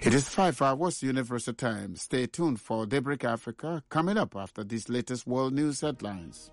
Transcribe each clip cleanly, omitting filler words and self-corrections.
It is 5 hours Universal Time. Stay tuned for Daybreak Africa coming up after these latest world news headlines.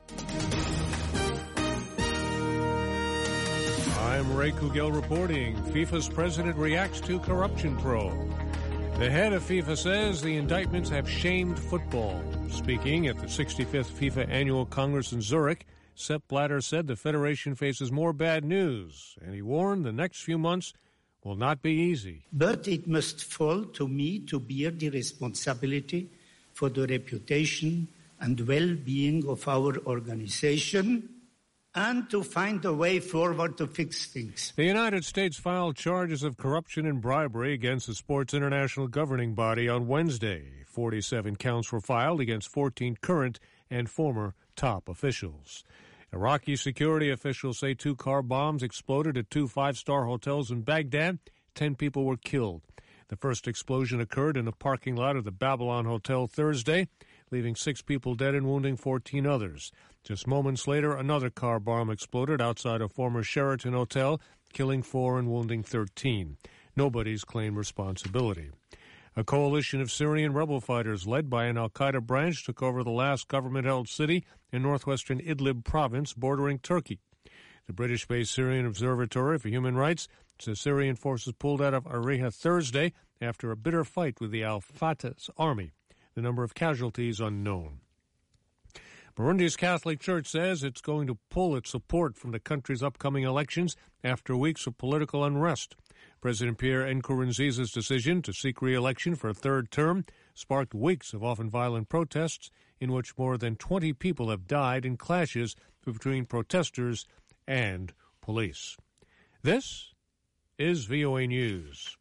I'm Ray Kugel reporting. FIFA's president reacts to corruption probe. The head of FIFA says the indictments have shamed football. Speaking at the 65th FIFA Annual Congress in Zurich, Sepp Blatter said the federation faces more bad news, and he warned the next few months will not be easy. But it must fall to me to bear the responsibility for the reputation and well-being of our organization and to find a way forward to fix things. The United States filed charges of corruption and bribery against the sport's international governing body on Wednesday. 47 counts were filed against 14 current and former top officials. Iraqi security officials say 2 car bombs exploded at 2 five-star hotels in Baghdad. 10 people were killed. The first explosion occurred in the parking lot of the Babylon Hotel Thursday, leaving 6 people dead and wounding 14 others. Just moments later, another car bomb exploded outside a former Sheraton hotel, killing 4 and wounding 13. Nobody's claimed responsibility. A coalition of Syrian rebel fighters led by an al-Qaeda branch took over the last government-held city in northwestern Idlib province bordering Turkey. The British-based Syrian Observatory for Human Rights says Syrian forces pulled out of Ariha Thursday after a bitter fight with the al-Fatah's army. The number of casualties unknown. Burundi's Catholic Church says it's going to pull its support from the country's upcoming elections after weeks of political unrest. President Pierre Nkurunziza's decision to seek re-election for a third term sparked weeks of often violent protests in which more than 20 people have died in clashes between protesters and police. This is VOA News.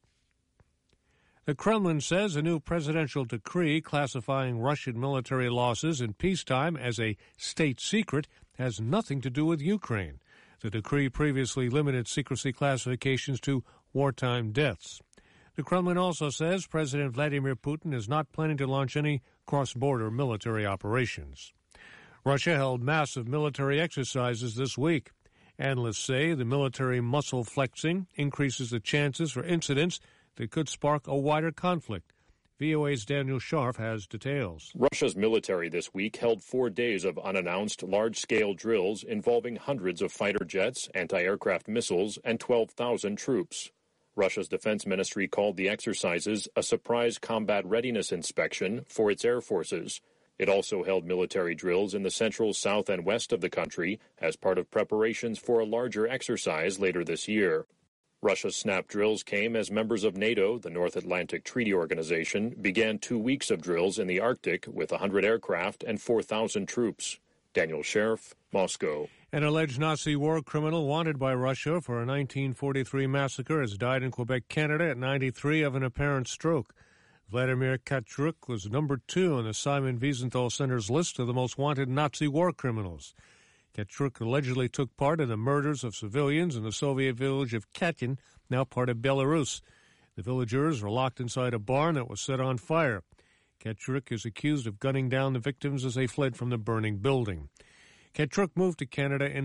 The Kremlin says a new presidential decree classifying Russian military losses in peacetime as a state secret has nothing to do with Ukraine. The decree previously limited secrecy classifications to wartime deaths. The Kremlin also says President Vladimir Putin is not planning to launch any cross-border military operations. Russia held massive military exercises this week. Analysts say the military muscle flexing increases the chances for incidents that could spark a wider conflict. VOA's Daniel Scharf has details. Russia's military this week held 4 days of unannounced large-scale drills involving hundreds of fighter jets, anti-aircraft missiles, and 12,000 troops. Russia's defense ministry called the exercises a surprise combat readiness inspection for its air forces. It also held military drills in the central, south, and west of the country as part of preparations for a larger exercise later this year. Russia's snap drills came as members of NATO, the North Atlantic Treaty Organization, began 2 weeks of drills in the Arctic with 100 aircraft and 4,000 troops. Daniel Sheriff, Moscow. An alleged Nazi war criminal wanted by Russia for a 1943 massacre has died in Quebec, Canada at 93 of an apparent stroke. Vladimir Katchuk was number 2 on the Simon Wiesenthal Center's list of the most wanted Nazi war criminals. Katchuk allegedly took part in the murders of civilians in the Soviet village of Katyn, now part of Belarus. The villagers were locked inside a barn that was set on fire. Katchuk is accused of gunning down the victims as they fled from the burning building. Katchuk moved to Canada in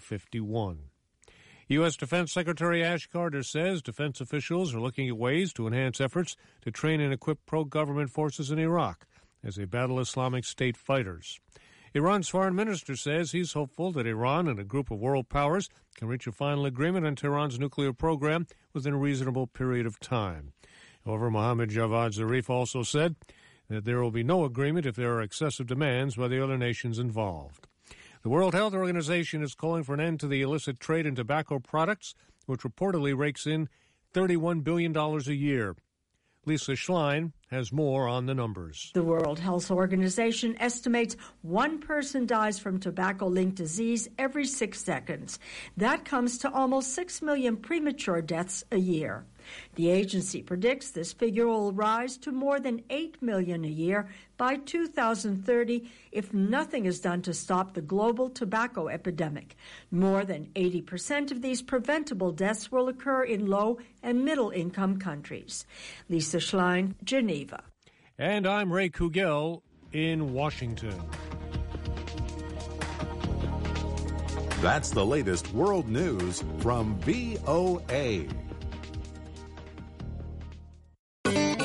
1951. U.S. Defense Secretary Ash Carter says defense officials are looking at ways to enhance efforts to train and equip pro-government forces in Iraq as they battle Islamic State fighters. Iran's foreign minister says he's hopeful that Iran and a group of world powers can reach a final agreement on Tehran's nuclear program within a reasonable period of time. However, Mohammad Javad Zarif also said that there will be no agreement if there are excessive demands by the other nations involved. The World Health Organization is calling for an end to the illicit trade in tobacco products, which reportedly rakes in $31 billion a year. Lisa Schlein has more on the numbers. The World Health Organization estimates one person dies from tobacco-linked disease every 6 seconds. That comes to almost 6 million premature deaths a year. The agency predicts this figure will rise to more than 8 million a year by 2030 if nothing is done to stop the global tobacco epidemic. More than 80% of these preventable deaths will occur in low and middle-income countries. Lisa Schlein, Geneva. And I'm Ray Kugel in Washington. That's the latest world news from VOA.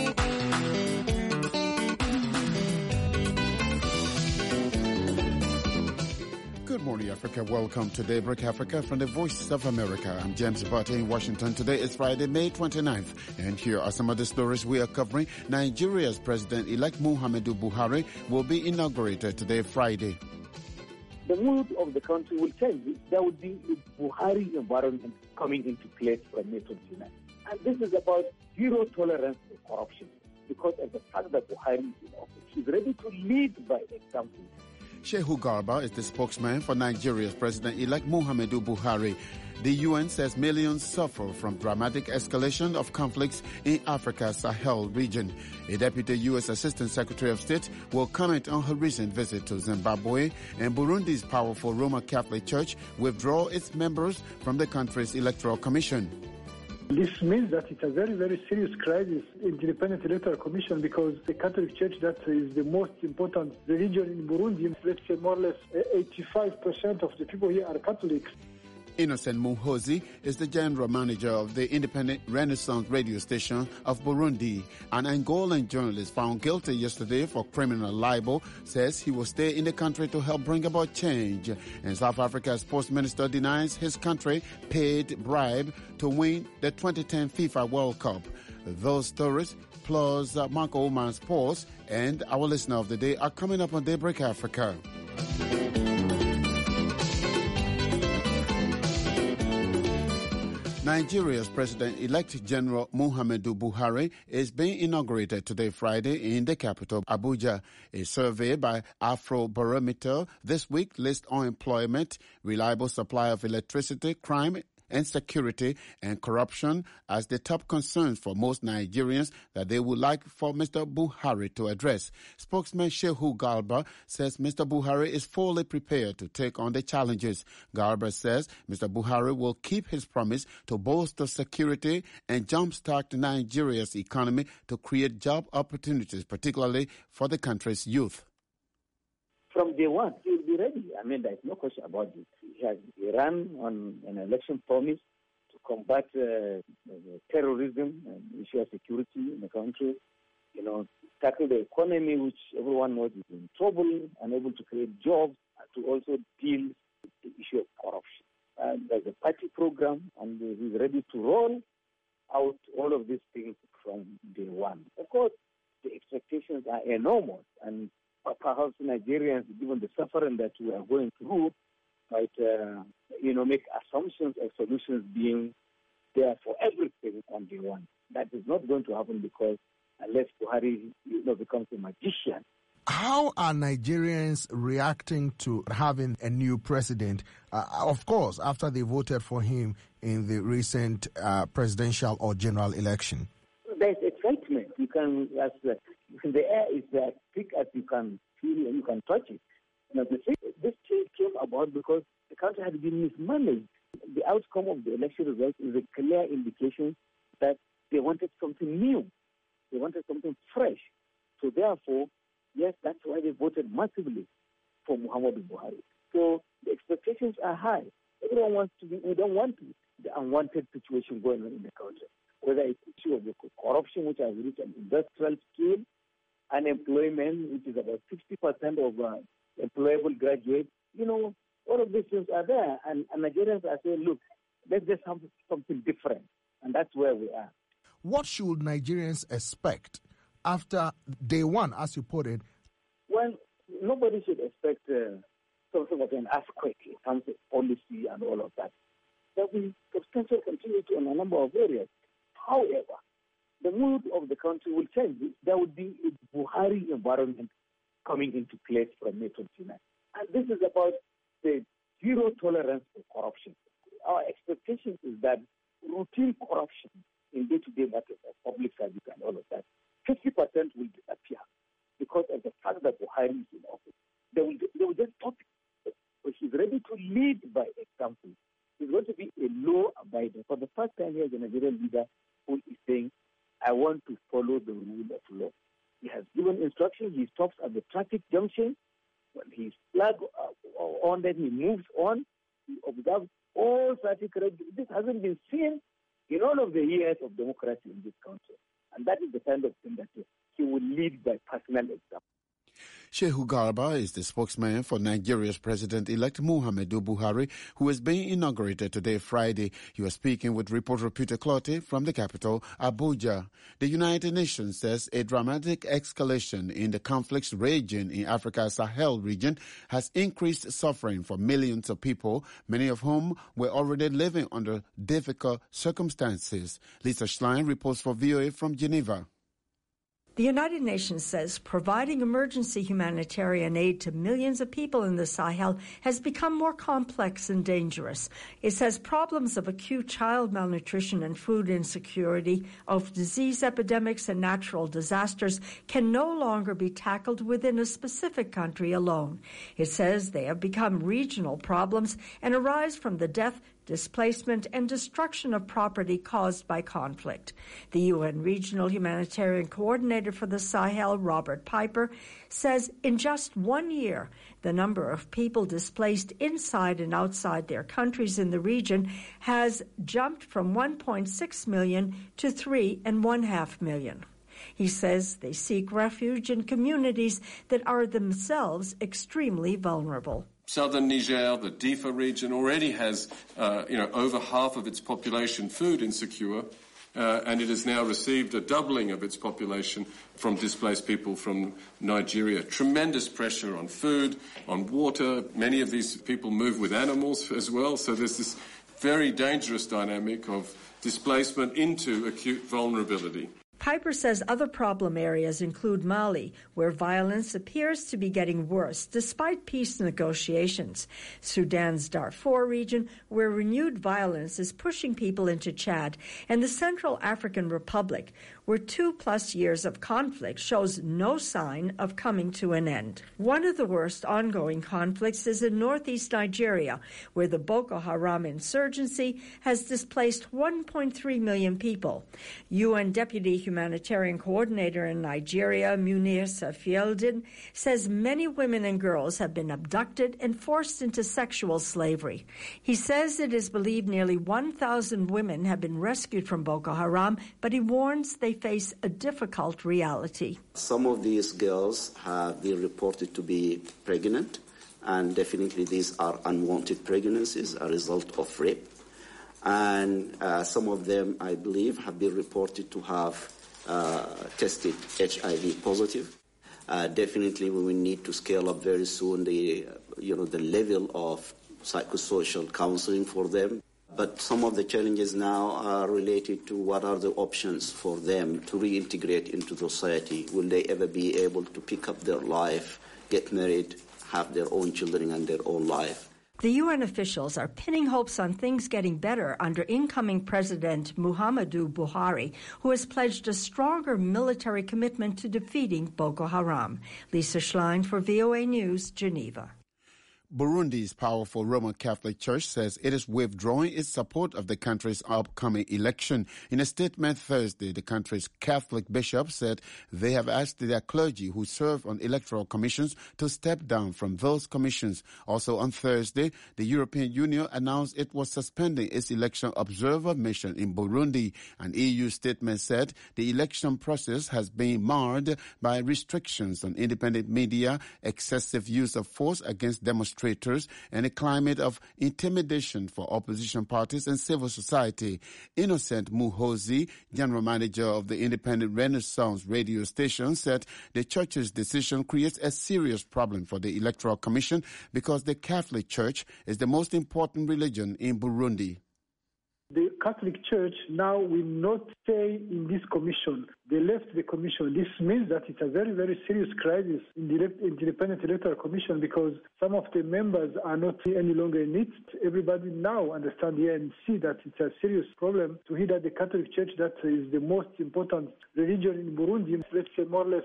morning, Africa. Welcome to Daybreak Africa from the Voice of America. I'm James Barty in Washington. Today is Friday, May 29th. And here are some of the stories we are covering. Nigeria's President-elect Muhammadu Buhari will be inaugurated today, Friday. The mood of the country will change. There will be a Buhari environment coming into place from May 29th. And this is about zero tolerance for corruption because of the fact that Buhari is in office. He's ready to lead by example. Shehu Garba is the spokesman for Nigeria's President-elect Muhammadu Buhari. The UN says millions suffer from dramatic escalation of conflicts in Africa's Sahel region. A deputy U.S. Assistant Secretary of State will comment on her recent visit to Zimbabwe, and Burundi's powerful Roman Catholic Church withdraw its members from the country's Electoral Commission. This means that it's a very, very serious crisis in the Independent Electoral Commission because the Catholic Church, that is the most important religion in Burundi, let's say more or less 85% of the people here are Catholics. Innocent Muhozi is the general manager of the independent Renaissance radio station of Burundi. An Angolan journalist found guilty yesterday for criminal libel says he will stay in the country to help bring about change. And South Africa's sports minister denies his country paid bribe to win the 2010 FIFA World Cup. Those stories plus Marco Oman's Sports and our listener of the day are coming up on Daybreak Africa. Nigeria's President-elect General Muhammadu Buhari is being inaugurated today, Friday, in the capital, Abuja. A survey by Afrobarometer this week lists unemployment, reliable supply of electricity, crime, insecurity and corruption as the top concerns for most Nigerians that they would like for Mr. Buhari to address. Spokesman Shehu Garba says Mr. Buhari is fully prepared to take on the challenges. Garba says Mr. Buhari will keep his promise to bolster security and jumpstart Nigeria's economy to create job opportunities, particularly for the country's youth. From day one, he will be ready. I mean, there's no question about it. He ran on an election promise to combat terrorism and issue of security in the country. You know, tackle the economy, which everyone knows is in trouble, unable to create jobs, and to also deal with the issue of corruption. There's a party program, and he's ready to roll out all of these things from day one. Of course, the expectations are enormous, and perhaps Nigerians, given the suffering that we are going through, might, make assumptions of solutions being there for everything on day one. That is not going to happen because unless Buhari, becomes a magician. How are Nigerians reacting to having a new president? Of course, after they voted for him in the recent presidential or general election. There's excitement. You can, the air is as thick as you can feel and you can touch it. This change came about because the country had been mismanaged. The outcome of the election results is a clear indication that they wanted something new. They wanted something fresh. So therefore, yes, that's why they voted massively for Muhammadu Buhari. So the expectations are high. Everyone wants to be, we don't want the unwanted situation going on in the country. Whether it's the issue of the corruption, which has reached an industrial scale, unemployment, which is about 60% of employable graduates, all of these things are there. And Nigerians are saying, look, let's just have something different. And that's where we are. What should Nigerians expect after day one, as you put it? Well, nobody should expect something like an earthquake in terms of policy and all of that. There will be substantial continuity in a number of areas. However, the mood of the country will change. There will be a Buhari environment coming into place from May 29. And this is about the zero tolerance for corruption. Our expectation is that routine corruption in day-to-day matters of public service and all of that, 50% will disappear because of the fact that Buhari is in office. They will just stop it. But he's ready to lead by example. He's going to be a law-abiding. For the first time, he is a Nigerian leader who is saying, I want to follow the rule of law. He has given instructions. He stops at the traffic junction. When he's flagged on, then he moves on. He observes all traffic regulations. This hasn't been seen in all of the years of democracy in this country. And that is the kind of thing that he will lead by personal example. Shehu Garba is the spokesman for Nigeria's President-elect Muhammadu Buhari, who is being inaugurated today, Friday. He was speaking with reporter Peter Clottey from the capital, Abuja. The United Nations says a dramatic escalation in the conflicts raging in Africa's Sahel region has increased suffering for millions of people, many of whom were already living under difficult circumstances. Lisa Schlein reports for VOA from Geneva. The United Nations says providing emergency humanitarian aid to millions of people in the Sahel has become more complex and dangerous. It says problems of acute child malnutrition and food insecurity, of disease epidemics and natural disasters can no longer be tackled within a specific country alone. It says they have become regional problems and arise from the death, displacement, and destruction of property caused by conflict. The UN Regional Humanitarian Coordinator for the Sahel, Robert Piper, says in just 1 year, the number of people displaced inside and outside their countries in the region has jumped from 1.6 million to 3.5 million. He says they seek refuge in communities that are themselves extremely vulnerable. Southern Niger, the Difa region, already has over half of its population food insecure, and it has now received a doubling of its population from displaced people from Nigeria. Tremendous pressure on food, on water. Many of these people move with animals as well, so there's this very dangerous dynamic of displacement into acute vulnerability. Piper says other problem areas include Mali, where violence appears to be getting worse despite peace negotiations, Sudan's Darfur region, where renewed violence is pushing people into Chad, and the Central African Republic, where 2+ years of conflict shows no sign of coming to an end. One of the worst ongoing conflicts is in northeast Nigeria, where the Boko Haram insurgency has displaced 1.3 million people. UN Deputy Humanitarian Coordinator in Nigeria, Munir Safieldin, says many women and girls have been abducted and forced into sexual slavery. He says it is believed nearly 1,000 women have been rescued from Boko Haram, but he warns they face a difficult reality. Some of these girls have been reported to be pregnant, and definitely these are unwanted pregnancies, a result of rape. And some of them, I believe, have been reported to have tested HIV positive. Definitely we will need to scale up very soon the level of psychosocial counseling for them. But some of the challenges now are related to what are the options for them to reintegrate into society. Will they ever be able to pick up their life, get married, have their own children and their own life? The UN officials are pinning hopes on things getting better under incoming President Muhammadu Buhari, who has pledged a stronger military commitment to defeating Boko Haram. Lisa Schlein for VOA News, Geneva. Burundi's powerful Roman Catholic Church says it is withdrawing its support of the country's upcoming election. In a statement Thursday, the country's Catholic bishops said they have asked their clergy who serve on electoral commissions to step down from those commissions. Also on Thursday, the European Union announced it was suspending its election observer mission in Burundi. An EU statement said the election process has been marred by restrictions on independent media, excessive use of force against demonstrators, and a climate of intimidation for opposition parties and civil society. Innocent Muhozi, general manager of the independent Renaissance radio station, said the church's decision creates a serious problem for the Electoral Commission because the Catholic Church is the most important religion in Burundi. The Catholic Church now will not stay in this commission. They left the commission. This means that it's a very, very serious crisis in the Independent Electoral Commission because some of the members are not any longer in it. Everybody now understands here and see that it's a serious problem to hear that the Catholic Church, that is the most important religion in Burundi, let's say more or less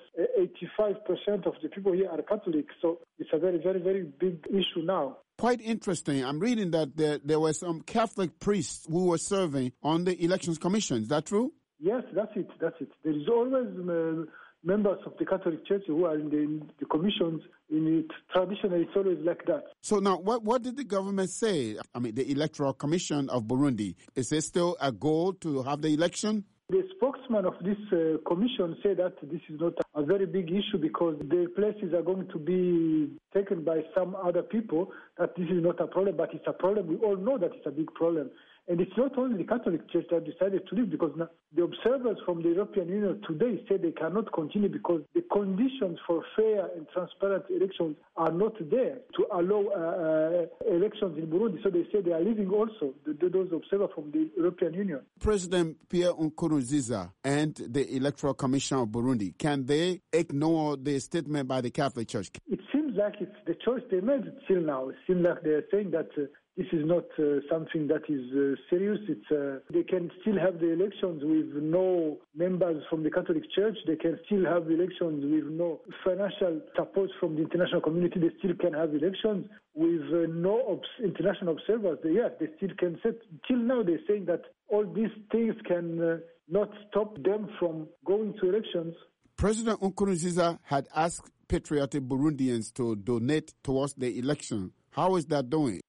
85% of the people here are Catholic. So it's a very, very, very big issue now. Quite interesting. I'm reading that there were some Catholic priests who were serving on the Elections Commission. Is that true? Yes, that's it. There is always members of the Catholic Church who are in the commissions. Traditionally, it's always like that. So now, what did the government say? I mean, the Electoral Commission of Burundi, is there still a goal to have the election? The spokesman spokesman of this commission said that this is not a very big issue because the places are going to be taken by some other people, that this is not a problem, but it's a problem. We all know that it's a big problem. And it's not only the Catholic Church that decided to leave, because now the observers from the European Union today say they cannot continue because the conditions for fair and transparent elections are not there to allow elections in Burundi. So they say they are leaving also, those observers from the European Union. President Pierre Nkurunziza and the Electoral Commission of Burundi, can they ignore the statement by the Catholic Church? It seems like it's the choice they made till now. It seems like they're saying that this is not something that is serious. They can still have the elections with no members from the Catholic Church. They can still have elections with no financial support from the international community. They still can have elections with no international observers. They still can set. Till now, they're saying that all these things can not stop them from going to elections. President Nkurunziza had asked patriotic Burundians to donate towards the election. How is that doing?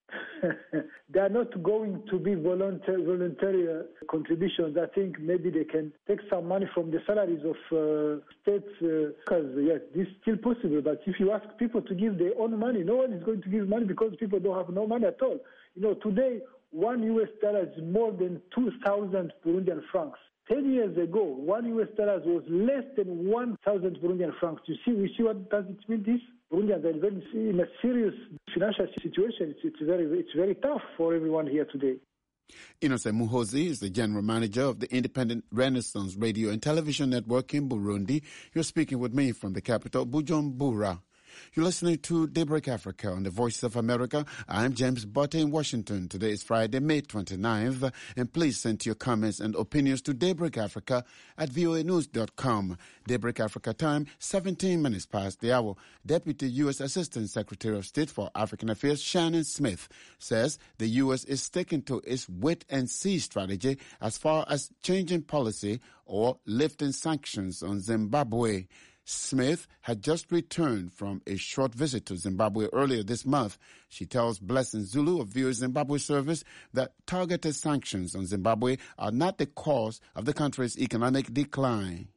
They are not going to be voluntary contributions. I think maybe they can take some money from the salaries of states because, yes, this is still possible. But if you ask people to give their own money, no one is going to give money because people don't have no money at all. Today, $1 is more than 2,000 Burundian francs. 10 years ago, $1 was less than 1,000 Burundian francs. We see what does it mean, this? Burundians are in a serious financial situation. It's very tough for everyone here today. Innocent Muhozi is the general manager of the Independent Renaissance Radio and Television Network in Burundi. You're speaking with me from the capital, Bujumbura. You're listening to Daybreak Africa on the Voice of America. I'm James Botte in Washington. Today is Friday, May 29th. And please send your comments and opinions to Daybreak Africa at voanews.com. Daybreak Africa time, 17 minutes past the hour. Deputy U.S. Assistant Secretary of State for African Affairs, Shannon Smith, says the U.S. is sticking to its wait-and-see strategy as far as changing policy or lifting sanctions on Zimbabwe. Smith had just returned from a short visit to Zimbabwe earlier this month. She tells Blessing Zulu of VOA Zimbabwe service that targeted sanctions on Zimbabwe are not the cause of the country's economic decline.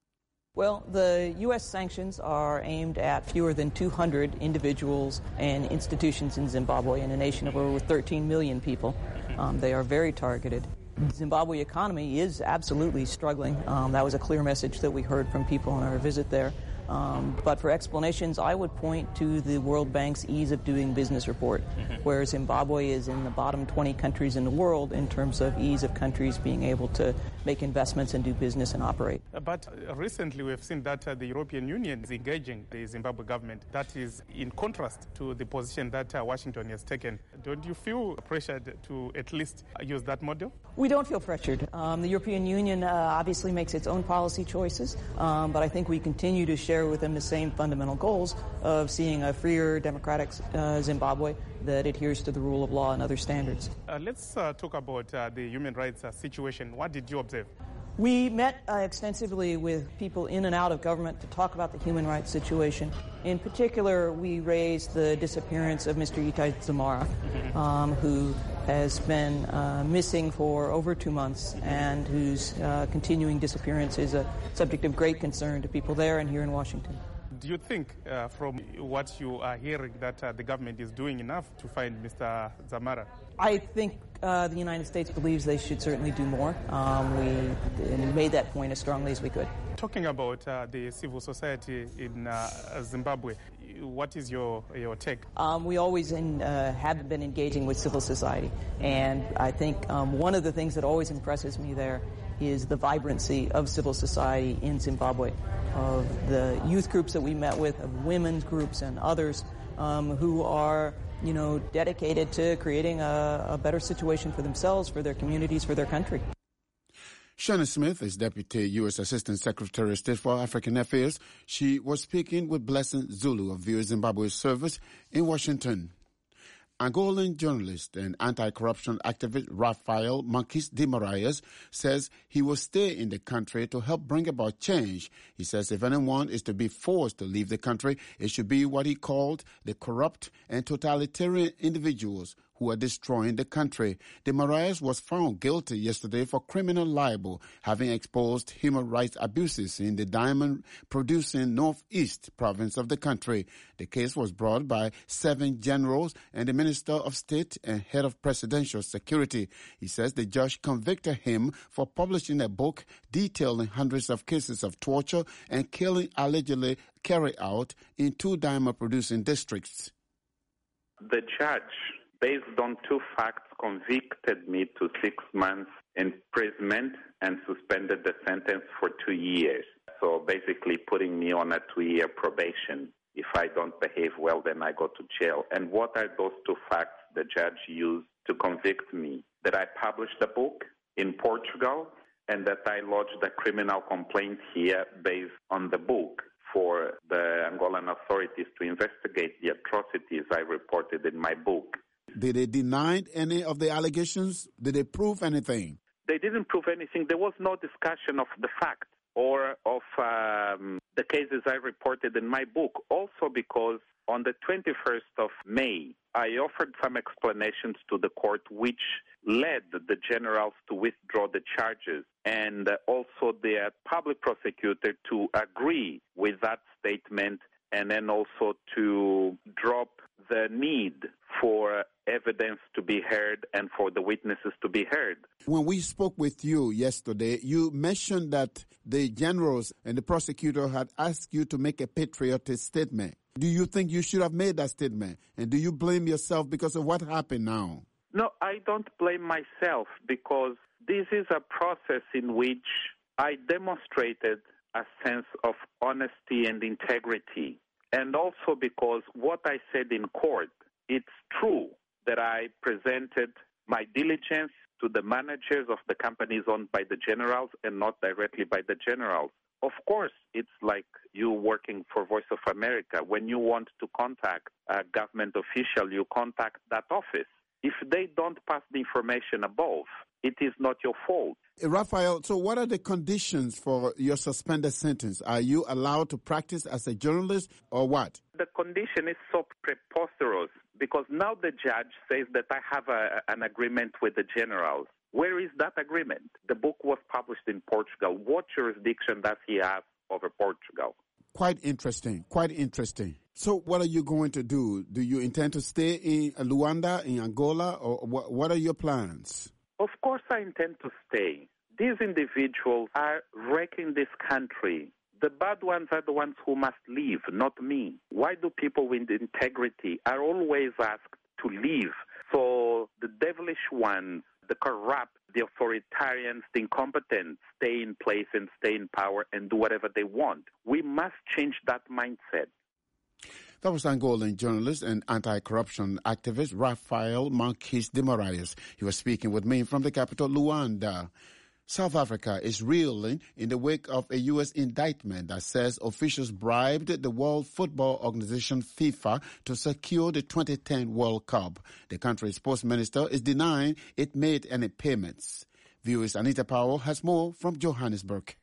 Well, the U.S. sanctions are aimed at fewer than 200 individuals and institutions in Zimbabwe, in a nation of over 13 million people. They are very targeted. The Zimbabwe economy is absolutely struggling. That was a clear message that we heard from people on our visit there. But for explanations, I would point to the World Bank's Ease of Doing Business report, where Zimbabwe is in the bottom 20 countries in the world in terms of ease of countries being able to make investments and do business and operate. But recently we have seen that the European Union is engaging the Zimbabwe government. That is in contrast to the position that Washington has taken. Don't you feel pressured to at least use that model? We don't feel pressured. The European Union obviously makes its own policy choices, but I think we continue to share with them the same fundamental goals of seeing a freer, democratic Zimbabwe that adheres to the rule of law and other standards. Let's talk about the human rights situation. What did you observe? We met extensively with people in and out of government to talk about the human rights situation. In particular, we raised the disappearance of Mr. Itai Dzamara, who has been missing for over 2 months and whose continuing disappearance is a subject of great concern to people there and here in Washington. Do you think, from what you are hearing, that the government is doing enough to find Mr. Dzamara? I think the United States believes they should certainly do more. We made that point as strongly as we could. Talking about the civil society in Zimbabwe, what is your take? We always have been engaging with civil society, and I think one of the things that always impresses me there is the vibrancy of civil society in Zimbabwe, of the youth groups that we met with, of women's groups and others who are, dedicated to creating a better situation for themselves, for their communities, for their country. Shannon Smith is Deputy U.S. Assistant Secretary of State for African Affairs. She was speaking with Blessing Zulu of VOA Zimbabwe service in Washington. Angolan journalist and anti-corruption activist Rafael Marques de Moraes says he will stay in the country to help bring about change. He says if anyone is to be forced to leave the country, it should be what he called the corrupt and totalitarian individuals who who are destroying the country. De Moraes was found guilty yesterday for criminal libel, having exposed human rights abuses in the diamond-producing northeast province of the country. The case was brought by 7 generals and the Minister of State and Head of Presidential Security. He says the judge convicted him for publishing a book detailing hundreds of cases of torture and killing allegedly carried out in 2 diamond-producing districts. The judge, based on 2 facts, convicted me to 6 months imprisonment and suspended the sentence for 2 years. So basically putting me on a 2-year probation. If I don't behave well, then I go to jail. And what are those 2 facts the judge used to convict me? That I published a book in Portugal and that I lodged a criminal complaint here based on the book for the Angolan authorities to investigate the atrocities I reported in my book. Did they deny any of the allegations? Did they prove anything? They didn't prove anything. There was no discussion of the facts or of the cases I reported in my book. Also because on the 21st of May, I offered some explanations to the court which led the generals to withdraw the charges and also the public prosecutor to agree with that statement and then also to drop the need for evidence to be heard and for the witnesses to be heard. When we spoke with you yesterday, you mentioned that the generals and the prosecutor had asked you to make a patriotic statement. Do you think you should have made that statement? And do you blame yourself because of what happened now? No, I don't blame myself because this is a process in which I demonstrated a sense of honesty and integrity. And also because what I said in court, it's true that I presented my diligence to the managers of the companies owned by the generals and not directly by the generals. Of course, it's like you working for Voice of America. When you want to contact a government official, you contact that office. If they don't pass the information above, it is not your fault. Raphael, so what are the conditions for your suspended sentence? Are you allowed to practice as a journalist or what? The condition is so preposterous because now the judge says that I have an agreement with the generals. Where is that agreement? The book was published in Portugal. What jurisdiction does he have over Portugal? Quite interesting, quite interesting. So what are you going to do? Do you intend to stay in Luanda, in Angola, or what are your plans? Of course I intend to stay. These individuals are wrecking this country. The bad ones are the ones who must leave, not me. Why do people with integrity are always asked to leave? So the devilish ones, the corrupt, the authoritarians, the incompetent, stay in place and stay in power and do whatever they want. We must change that mindset. That was Angolan journalist and anti-corruption activist Raphael Marques de Moraes. He was speaking with me from the capital, Luanda. South Africa is reeling in the wake of a U.S. indictment that says officials bribed the World Football Organization FIFA to secure the 2010 World Cup. The country's sports minister is denying it made any payments. VOA's Anita Powell has more from Johannesburg.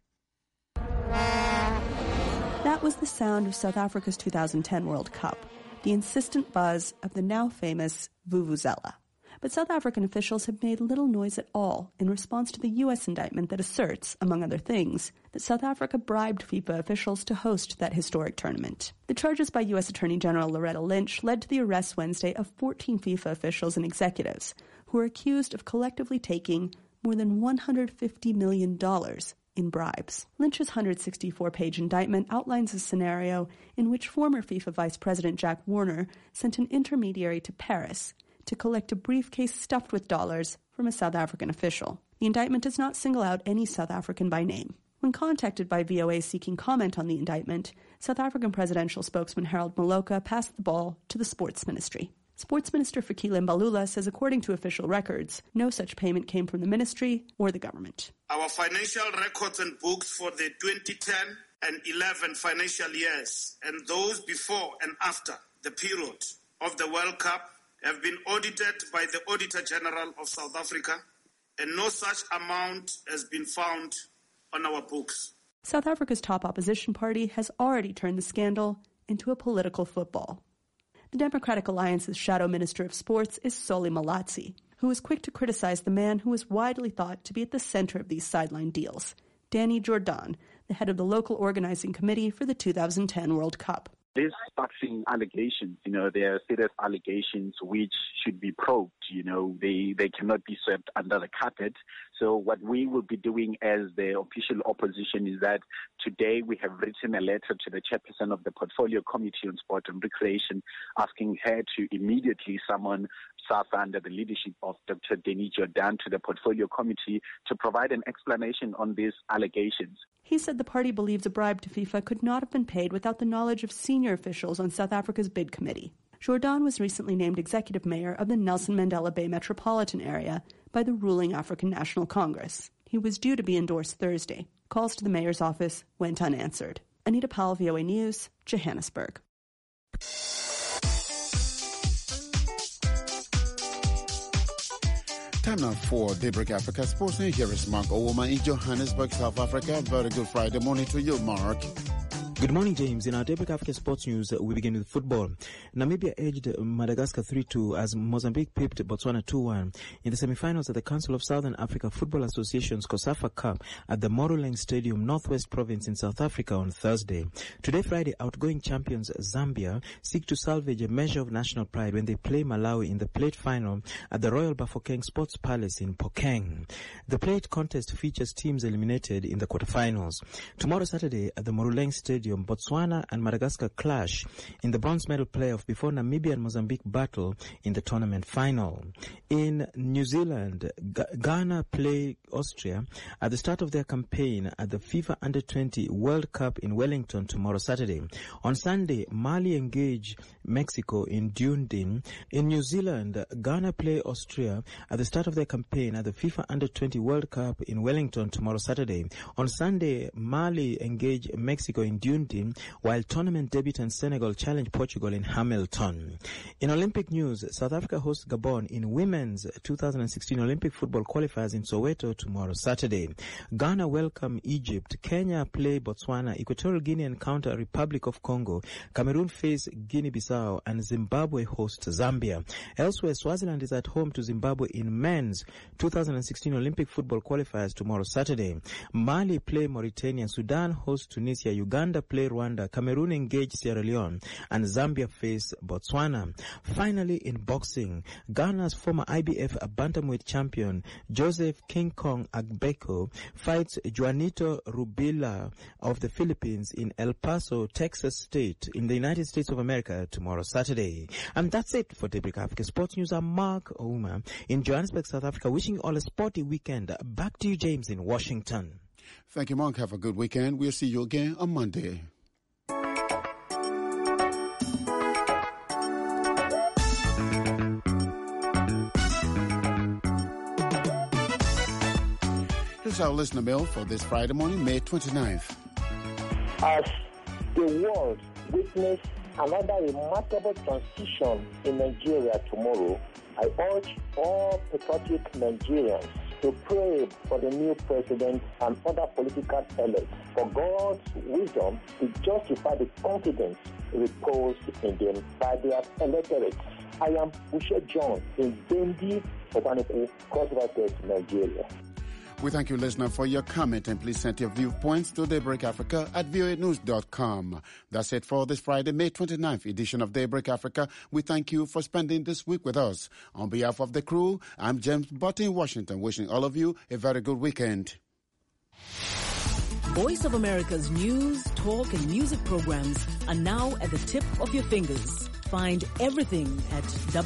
That was the sound of South Africa's 2010 World Cup, the insistent buzz of the now famous Vuvuzela. But South African officials have made little noise at all in response to the U.S. indictment that asserts, among other things, that South Africa bribed FIFA officials to host that historic tournament. The charges by U.S. Attorney General Loretta Lynch led to the arrest Wednesday of 14 FIFA officials and executives who are accused of collectively taking more than $150 million in bribes. Lynch's 164-page indictment outlines a scenario in which former FIFA Vice President Jack Warner sent an intermediary to Paris to collect a briefcase stuffed with dollars from a South African official. The indictment does not single out any South African by name. When contacted by VOA seeking comment on the indictment, South African presidential spokesman Harold Maloka passed the ball to the sports ministry. Sports Minister Fikile Mbalula says according to official records, no such payment came from the ministry or the government. Our financial records and books for the 2010 and 11 financial years and those before and after the period of the World Cup have been audited by the Auditor General of South Africa, and no such amount has been found on our books. South Africa's top opposition party has already turned the scandal into a political football. The Democratic Alliance's shadow minister of sports is Soli Malazzi, who was quick to criticize the man who is widely thought to be at the center of these sideline deals, Danny Jordan, the head of the local organizing committee for the 2010 World Cup. These taxing allegations, they are serious allegations which should be probed. They cannot be swept under the carpet. So what we will be doing as the official opposition is that today we have written a letter to the chairperson of the Portfolio Committee on Sport and Recreation, asking her to immediately summon SAFA under the leadership of Dr. Danny Jordan to the Portfolio Committee to provide an explanation on these allegations. He said the party believes a bribe to FIFA could not have been paid without the knowledge of senior officials on South Africa's bid committee. Jordan was recently named executive mayor of the Nelson Mandela Bay metropolitan area by the ruling African National Congress. He was due to be endorsed Thursday. Calls to the mayor's office went unanswered. Anita Powell, VOA News, Johannesburg. Time now for Daybreak Africa Sports News. Here is Mark Owoma in Johannesburg, South Africa. Very good Friday morning to you, Mark. Good morning, James. In our Daybreak Africa Sports News, we begin with football. Namibia edged Madagascar 3-2 as Mozambique pipped Botswana 2-1 in the semi-finals of the Council of Southern Africa Football Association's COSAFA Cup at the Moruleng Stadium, Northwest Province in South Africa on Thursday. Today, Friday, outgoing champions Zambia seek to salvage a measure of national pride when they play Malawi in the plate final at the Royal Bafokeng Sports Palace in Phokeng. The plate contest features teams eliminated in the quarterfinals. Tomorrow, Saturday, at the Moruleng Stadium, Botswana and Madagascar clash in the bronze medal playoff before Namibia and Mozambique battle in the tournament final. In New Zealand, Ghana play Austria at the start of their campaign at the FIFA Under-20 World Cup in Wellington tomorrow Saturday. On Sunday, Mali engage Mexico in Dunedin. In New Zealand, Ghana play Austria at the start of their campaign at the FIFA Under-20 World Cup in Wellington tomorrow Saturday. On Sunday, Mali engage Mexico in Dunedin, while tournament debutant Senegal challenge Portugal in Hamilton. In Olympic news, South Africa hosts Gabon in women's 2016 Olympic football qualifiers in Soweto tomorrow Saturday. Ghana welcome Egypt. Kenya play Botswana. Equatorial Guinea encounter Republic of Congo. Cameroon face Guinea-Bissau, and Zimbabwe hosts Zambia. Elsewhere, Swaziland is at home to Zimbabwe in men's 2016 Olympic football qualifiers tomorrow Saturday. Mali play Mauritania. Sudan hosts Tunisia. Uganda play Rwanda, Cameroon engage Sierra Leone, and Zambia face Botswana. Finally, in boxing, Ghana's former IBF bantamweight champion Joseph King Kong Agbeko fights Juanito Rubila of the Philippines in El Paso, Texas State, in the United States of America tomorrow Saturday. And that's it for Daybreak Africa Sports News. I'm Mark Ouma in Johannesburg, South Africa, wishing you all a sporty weekend. Back to you, James, in Washington. Thank you, Mark. Have a good weekend. We'll see you again on Monday. Here's our listener mail for this Friday morning, May 29th. As the world witnessed another remarkable transition in Nigeria tomorrow, I urge all patriotic Nigerians to pray for the new president and other political elites for God's wisdom to justify the confidence reposed in them by their electorates. I am Bushe John in Bendi, Obaniko, Cross River, Nigeria. We thank you, listener, for your comment, and please send your viewpoints to Daybreak Africa at voanews.com. That's it for this Friday, May 29th edition of Daybreak Africa. We thank you for spending this week with us. On behalf of the crew, I'm James Butt in Washington, wishing all of you a very good weekend. Voice of America's news, talk, and music programs are now at the tip of your fingers. Find everything at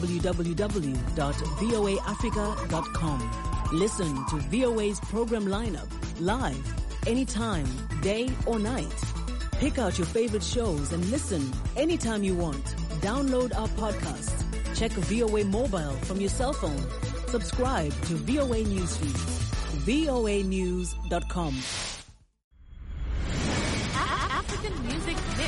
www.voaafrica.com. Listen to VOA's program lineup live, anytime, day or night. Pick out your favorite shows and listen anytime you want. Download our podcast. Check VOA Mobile from your cell phone. Subscribe to VOA Newsfeed. voanews.com. African Music Mix.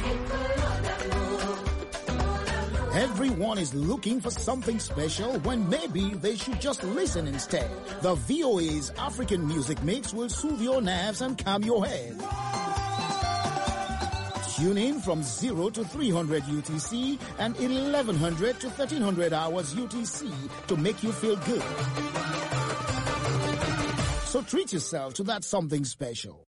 Everyone is looking for something special when maybe they should just listen instead. The VOA's African Music Mix will soothe your nerves and calm your head. Tune in from 0 to 300 UTC and 1100 to 1300 hours UTC to make you feel good. So treat yourself to that something special.